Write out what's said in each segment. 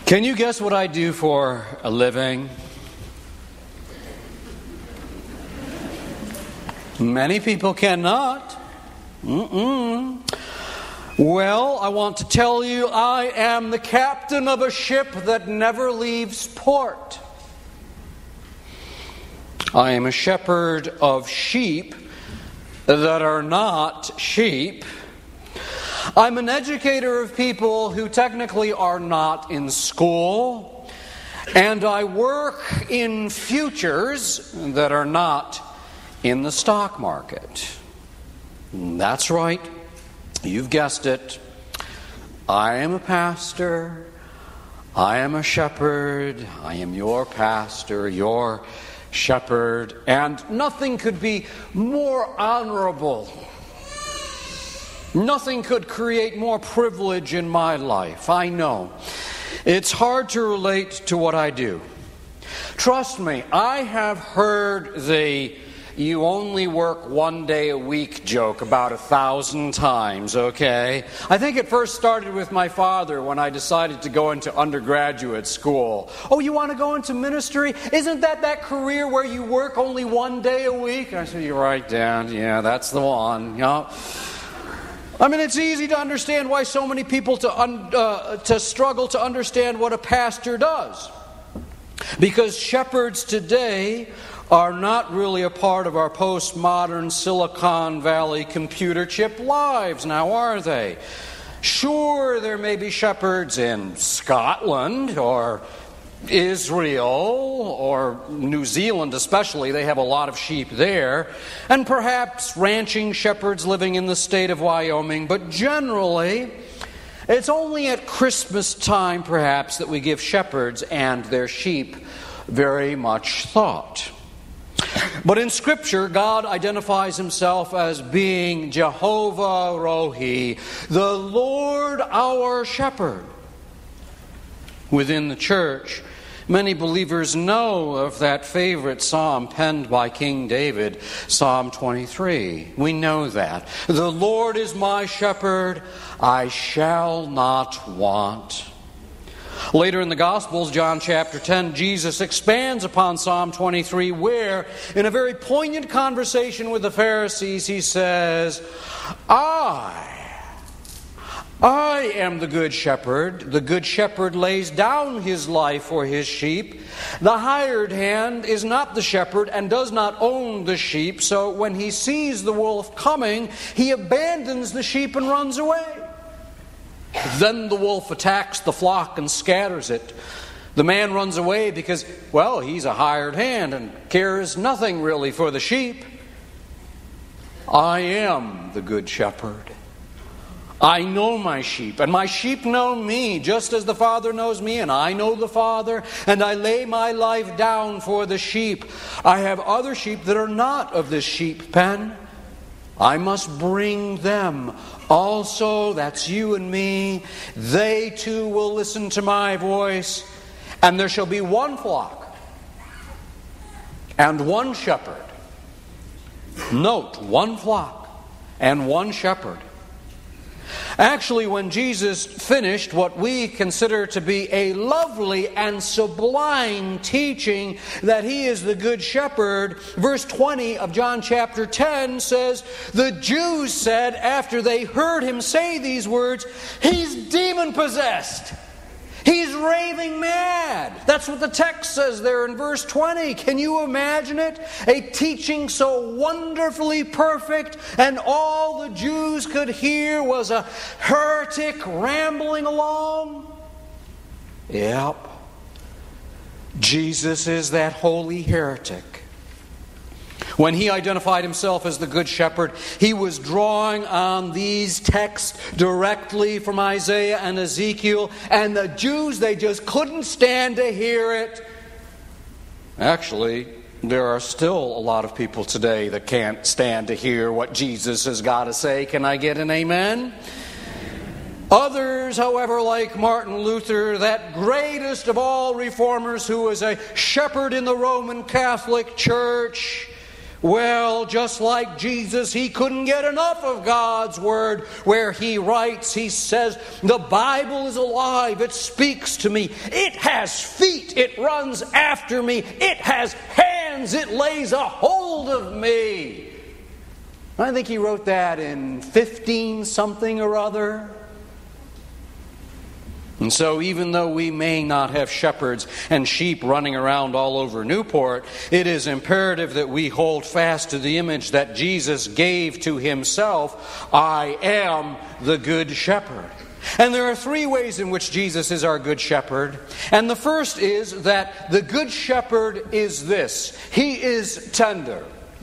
Can you guess what I do for a living? Many people cannot. Well, I want to tell you, I am the captain of a ship that never leaves port. I am a shepherd of sheep that are not sheep. I'm an educator of people who technically are not in school. And I work in futures that are not in the stock market. That's right. You've guessed it. I am a pastor. I am a shepherd. I am your pastor, your shepherd. And nothing could be more honorable. Nothing could create more privilege in my life. I know. It's hard to relate to what I do. Trust me, I have heard the "you only work one day a week" joke about 1,000 times, okay? I think it first started with my father when I decided to go into undergraduate school. "Oh, you want to go into ministry? Isn't that career where you work only one day a week?" I said, "You're right, Dad. Yeah, that's the one." You know? I mean, it's easy to understand why so many people to struggle to understand what a pastor does. Because shepherds today are not really a part of our postmodern Silicon Valley computer chip lives, now are they? Sure, there may be shepherds in Scotland or Israel or New Zealand especially. They have a lot of sheep there. And perhaps ranching shepherds living in the state of Wyoming. But generally, it's only at Christmas time perhaps that we give shepherds and their sheep very much thought. But in Scripture, God identifies Himself as being Jehovah Rohi, the Lord our shepherd. Within the church, many believers know of that favorite psalm penned by King David, Psalm 23. We know that. "The Lord is my shepherd, I shall not want." Later in the Gospels, John chapter 10, Jesus expands upon Psalm 23, where, in a very poignant conversation with the Pharisees, He says, I am the good shepherd. The good shepherd lays down his life for his sheep. The hired hand is not the shepherd and does not own the sheep. So when he sees the wolf coming, he abandons the sheep and runs away. Then the wolf attacks the flock and scatters it. The man runs away because, well, he's a hired hand and cares nothing really for the sheep. I am the good shepherd. I know my sheep, and my sheep know me, just as the Father knows me, and I know the Father, and I lay my life down for the sheep. I have other sheep that are not of this sheep pen. I must bring them also. That's you and me. They too will listen to my voice, and there shall be one flock and one shepherd. Note, one flock and one shepherd. Actually, when Jesus finished what we consider to be a lovely and sublime teaching that He is the Good Shepherd, verse 20 of John chapter 10 says, the Jews said after they heard Him say these words, "He's demon-possessed. He's raving mad." That's what the text says there in verse 20. Can you imagine it? A teaching so wonderfully perfect, and all the Jews could hear was a heretic rambling along? Yep. Jesus is that holy heretic. When He identified Himself as the Good Shepherd, He was drawing on these texts directly from Isaiah and Ezekiel, and the Jews, they just couldn't stand to hear it. Actually, there are still a lot of people today that can't stand to hear what Jesus has got to say. Can I get an amen? Others, however, like Martin Luther, that greatest of all reformers who was a shepherd in the Roman Catholic Church, Well, just like Jesus, he couldn't get enough of God's Word, where he writes, he says, the Bible is alive, it speaks to me, it has feet, it runs after me, it has hands, it lays a hold of me. I think he wrote that in 15 something or other. And so even though we may not have shepherds and sheep running around all over Newport, it is imperative that we hold fast to the image that Jesus gave to himself. I am the good shepherd. And there are three ways in which Jesus is our good shepherd. And the first is that the good shepherd is this: he is tender.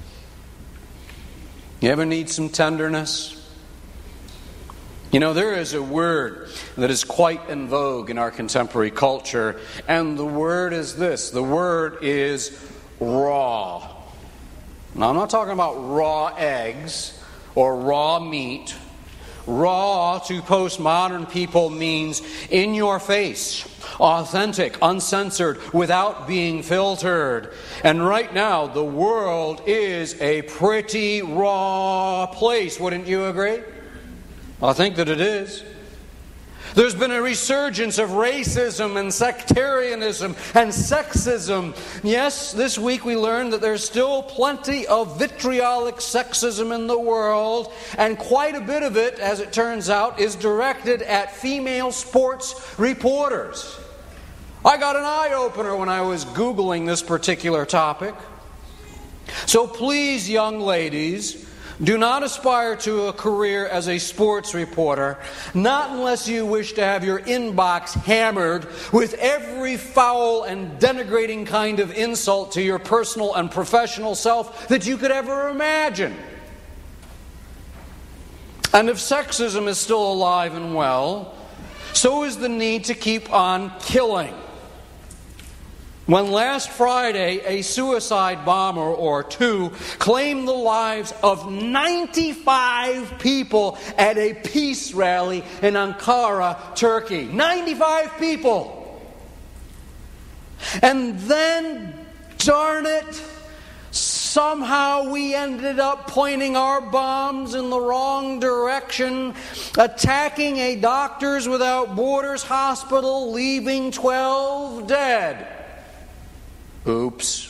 You ever need some tenderness? You know, there is a word that is quite in vogue in our contemporary culture, and the word is this. The word is raw. Now, I'm not talking about raw eggs or raw meat. Raw to postmodern people means in your face, authentic, uncensored, without being filtered. And right now, the world is a pretty raw place. Wouldn't you agree? I think that it is. There's been a resurgence of racism and sectarianism and sexism. Yes, this week we learned that there's still plenty of vitriolic sexism in the world, and quite a bit of it, as it turns out, is directed at female sports reporters. I got an eye-opener when I was Googling this particular topic. So please, young ladies, do not aspire to a career as a sports reporter, not unless you wish to have your inbox hammered with every foul and denigrating kind of insult to your personal and professional self that you could ever imagine. And if sexism is still alive and well, so is the need to keep on killing. When last Friday a suicide bomber or two claimed the lives of 95 people at a peace rally in Ankara, Turkey. 95 people! And then, darn it, somehow we ended up pointing our bombs in the wrong direction, attacking a Doctors Without Borders hospital, leaving 12 dead. Oops.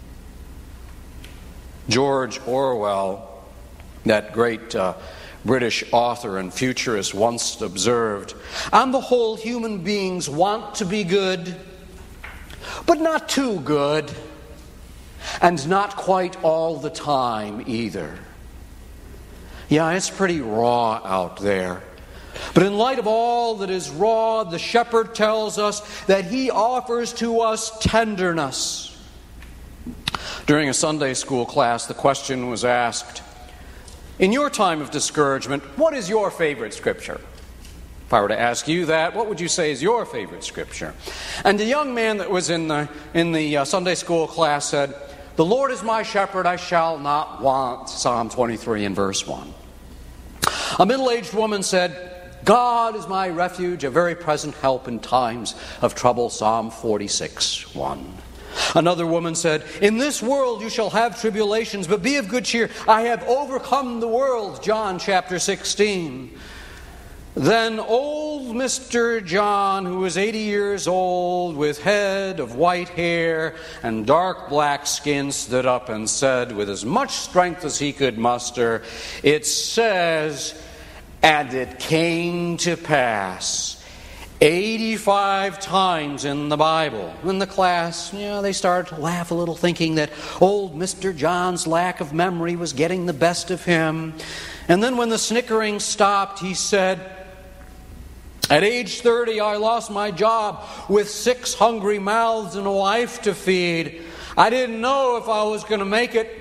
George Orwell, that great British author and futurist, once observed, on the whole, human beings want to be good, but not too good, and not quite all the time either. Yeah, it's pretty raw out there. But in light of all that is raw, the shepherd tells us that he offers to us tenderness. During a Sunday school class, the question was asked, in your time of discouragement, what is your favorite scripture? If I were to ask you that, what would you say is your favorite scripture? And the young man that was in the Sunday school class said, the Lord is my shepherd, I shall not want, Psalm 23 and verse 1. A middle-aged woman said, God is my refuge, a very present help in times of trouble, Psalm 46, 1. Another woman said, in this world you shall have tribulations, but be of good cheer. I have overcome the world, John chapter 16. Then old Mr. John, who was 80 years old, with head of white hair and dark black skin, stood up and said, with as much strength as he could muster, it says, and it came to pass 85 times in the Bible. In the class, they started to laugh a little, thinking that old Mr. John's lack of memory was getting the best of him. And then when the snickering stopped, he said, at age 30, I lost my job with 6 hungry mouths and a wife to feed. I didn't know if I was going to make it.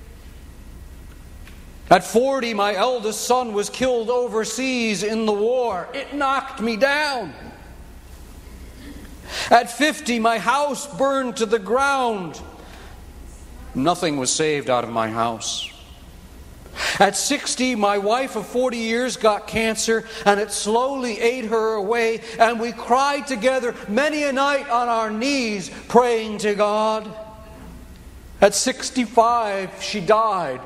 At 40, my eldest son was killed overseas in the war. It knocked me down. At 50, my house burned to the ground. Nothing was saved out of my house. At 60, my wife of 40 years got cancer, and it slowly ate her away, and we cried together many a night on our knees, praying to God. At 65, she died.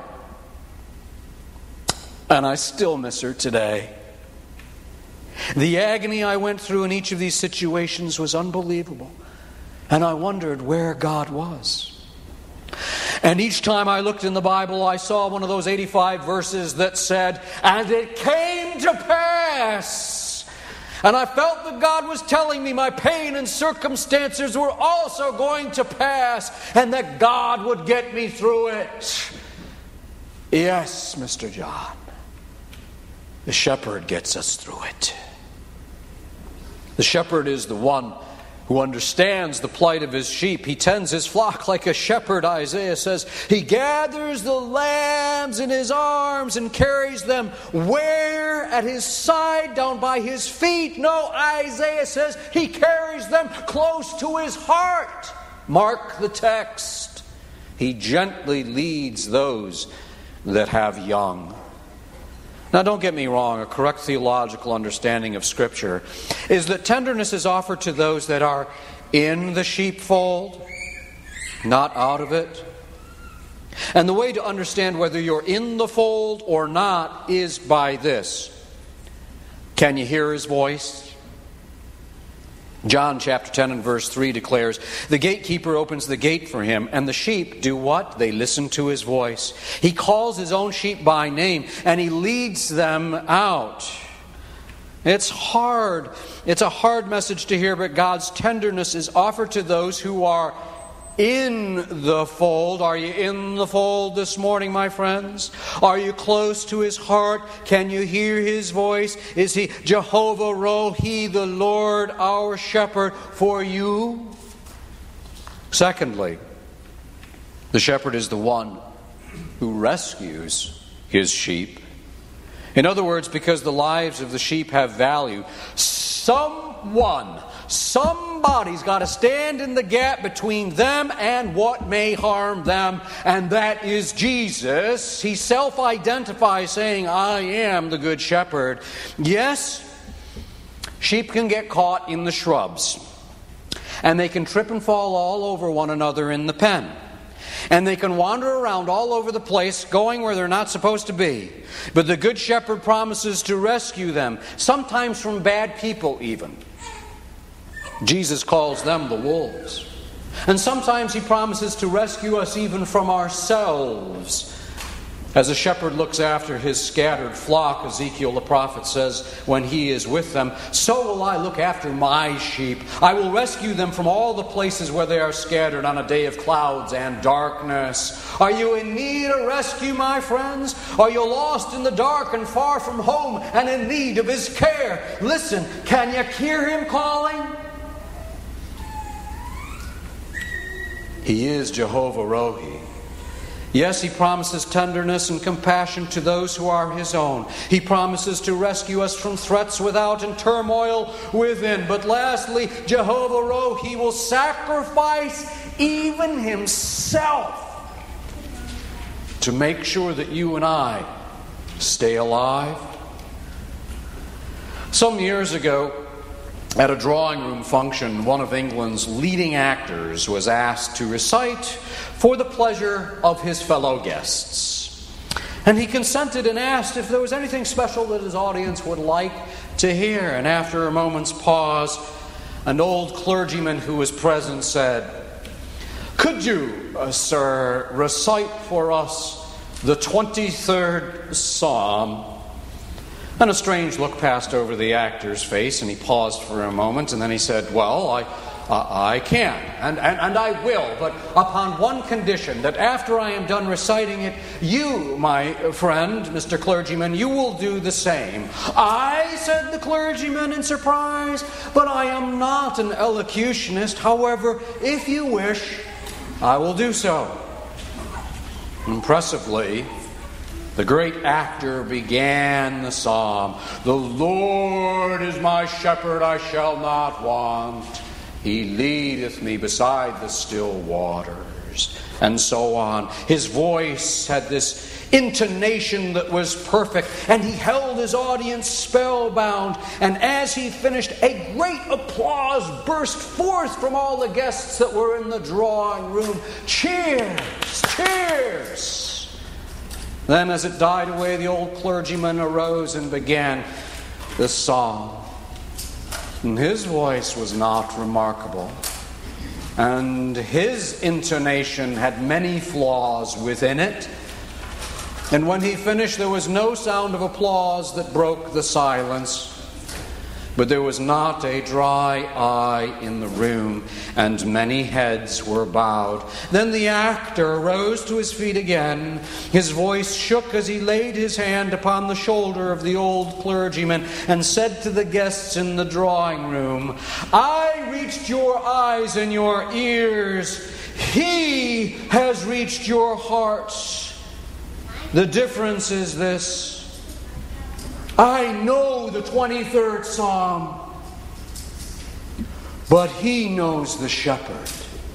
And I still miss her today. The agony I went through in each of these situations was unbelievable. And I wondered where God was. And each time I looked in the Bible, I saw one of those 85 verses that said, "And it came to pass." And I felt that God was telling me my pain and circumstances were also going to pass, and that God would get me through it. Yes, Mr. John. The shepherd gets us through it. The shepherd is the one who understands the plight of his sheep. He tends his flock like a shepherd, Isaiah says. He gathers the lambs in his arms and carries them where? At his side, down by his feet? No, Isaiah says he carries them close to his heart. Mark the text. He gently leads those that have young. Now, don't get me wrong, a correct theological understanding of Scripture is that tenderness is offered to those that are in the sheepfold, not out of it. And the way to understand whether you're in the fold or not is by this. Can you hear his voice? John chapter 10 and verse 3 declares, "The gatekeeper opens the gate for him, and the sheep do what? They listen to his voice. He calls his own sheep by name, and he leads them out." It's hard. It's a hard message to hear, but God's tenderness is offered to those who are in the fold. Are you in the fold this morning, my friends? Are you close to his heart? Can you hear his voice? Is he Jehovah Rohi, the Lord our shepherd for you? Secondly, the shepherd is the one who rescues his sheep. In other words, because the lives of the sheep have value, somebody's got to stand in the gap between them and what may harm them, and that is Jesus. He self-identifies saying, "I am the good shepherd." Yes, sheep can get caught in the shrubs, and they can trip and fall all over one another in the pen. And they can wander around all over the place, going where they're not supposed to be. But the Good Shepherd promises to rescue them, sometimes from bad people even. Jesus calls them the wolves. And sometimes he promises to rescue us even from ourselves. As a shepherd looks after his scattered flock, Ezekiel the prophet says, when he is with them, "So will I look after my sheep. I will rescue them from all the places where they are scattered on a day of clouds and darkness." Are you in need of rescue, my friends? Are you lost in the dark and far from home and in need of his care? Listen, can you hear him calling? He is Jehovah Rohi. Yes, he promises tenderness and compassion to those who are his own. He promises to rescue us from threats without and turmoil within. But lastly, Jehovah Rohi will sacrifice even himself to make sure that you and I stay alive. Some years ago, at a drawing room function, one of England's leading actors was asked to recite for the pleasure of his fellow guests. And he consented and asked if there was anything special that his audience would like to hear. And after a moment's pause, an old clergyman who was present said, "Could you, sir, recite for us the 23rd Psalm?" And a strange look passed over the actor's face, and he paused for a moment, and then he said, "Well, I can, and I will, but upon one condition, that after I am done reciting it, you, my friend, Mr. Clergyman, you will do the same." "I," said the clergyman in surprise, "but I am not an elocutionist. However, if you wish, I will do so." Impressively, the great actor began the psalm. "The Lord is my shepherd, I shall not want. He leadeth me beside the still waters." And so on. His voice had this intonation that was perfect, and he held his audience spellbound. And as he finished, a great applause burst forth from all the guests that were in the drawing room. Cheers! Cheers! Then, as it died away, the old clergyman arose and began the song. And his voice was not remarkable, and his intonation had many flaws within it. And when he finished, there was no sound of applause that broke the silence. But there was not a dry eye in the room, and many heads were bowed. Then the actor rose to his feet again. His voice shook as he laid his hand upon the shoulder of the old clergyman and said to the guests in the drawing room, "I reached your eyes and your ears. He has reached your hearts. The difference is this. I know the 23rd Psalm, but he knows the shepherd."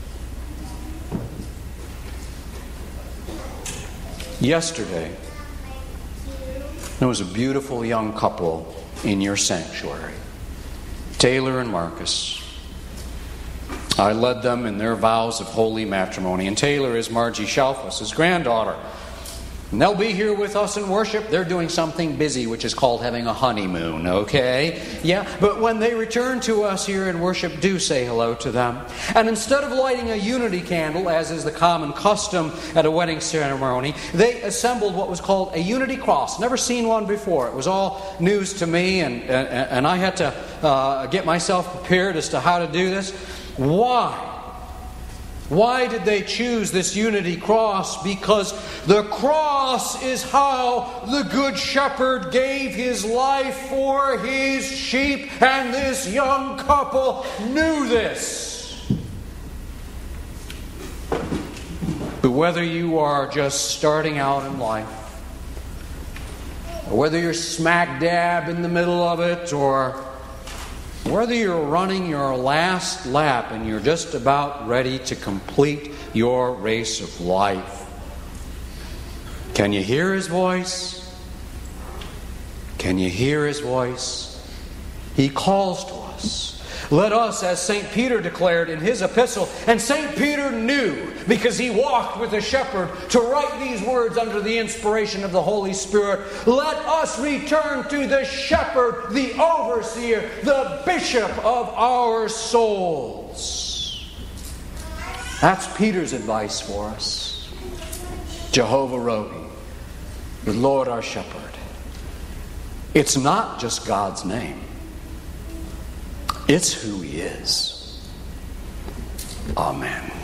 Yesterday, there was a beautiful young couple in your sanctuary, Taylor and Marcus. I led them in their vows of holy matrimony, and Taylor is Margie Shalfus' granddaughter. And they'll be here with us in worship. They're doing something busy, which is called having a honeymoon, okay? Yeah, but when they return to us here in worship, do say hello to them. And instead of lighting a unity candle, as is the common custom at a wedding ceremony, they assembled what was called a unity cross. Never seen one before. It was all news to me, and I had to get myself prepared as to how to do this. Why? Why did they choose this unity cross? Because the cross is how the Good Shepherd gave his life for his sheep, and this young couple knew this. But whether you are just starting out in life, or whether you're smack dab in the middle of it, or whether you're running your last lap and you're just about ready to complete your race of life, can you hear his voice? Can you hear his voice? He calls to us. Let us, as St. Peter declared in his epistle, and St. Peter knew, because he walked with the shepherd, to write these words under the inspiration of the Holy Spirit. Let us return to the shepherd, the overseer, the bishop of our souls. That's Peter's advice for us. Jehovah Rohi, the Lord our shepherd. It's not just God's name. It's who he is. Amen.